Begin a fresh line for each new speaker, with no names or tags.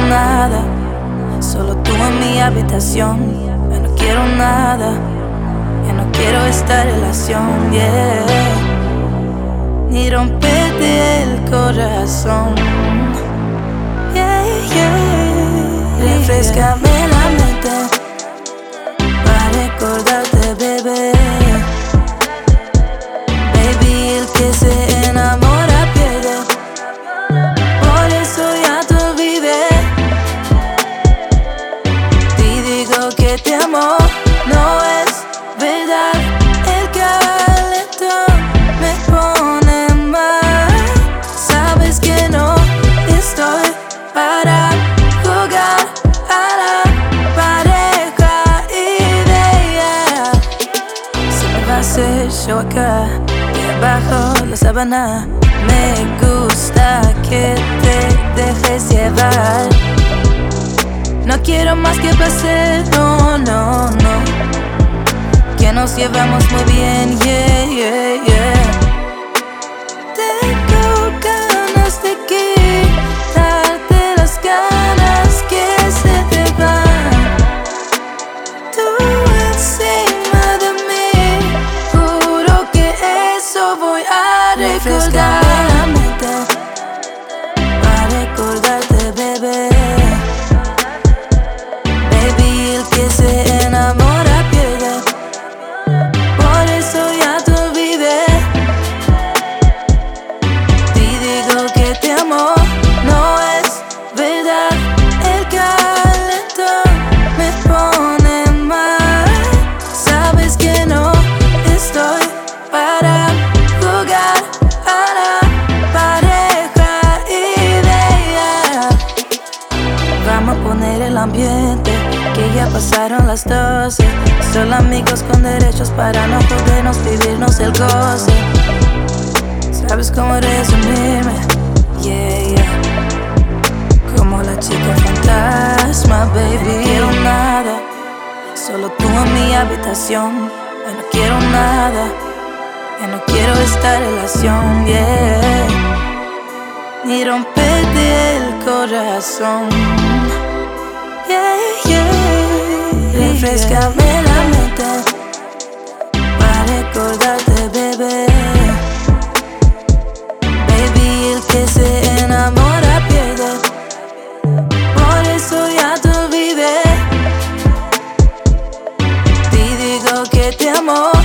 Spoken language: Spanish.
nada, solo tú en mi habitación. Ya no quiero nada, ya no quiero esta relación, yeah. Ni romperte el corazón, yeah, yeah. Refrescame la mente para recordarte, bebé. Baby, el que se enamora pierde, por eso ya te olvidé. Y digo que te amo, no es verdad. El calentón me pone mal. Sabes que no estoy para jugar a la pareja idea. Se me va a hacer show acá, debajo la sábana. Me gusta que te dejes llevar. No quiero más que placer, no, no, no. Que nos llevamos muy bien, yeah, yeah, yeah. Tengo ganas de quitarte las ganas que se te van. Tú encima de mí, juro que eso voy a recordar. Para recordarte, bebé. Baby, el que se enamora pierde, por eso ya te olvidé. Y digo que te amo, no es verdad. El calentón me pone mal. Sabes que no estoy para jugar a la pareja idea. Vamos a poner el ambiente, que ya pasaron las 12. Solo amigos con derechos para no podernos vivirnos el goce. ¿Sabes cómo resumirme? Yeah, yeah. Como la chica fantasma, baby. No quiero nada, solo tú en mi habitación. Ya no quiero nada, ya no quiero esta relación, yeah. Ni romperte el corazón, yeah, yeah. Refrescame la mente para recordarte, bebé. Baby, el que se enamora pierde, por eso ya te olvidé. Y digo que te amo,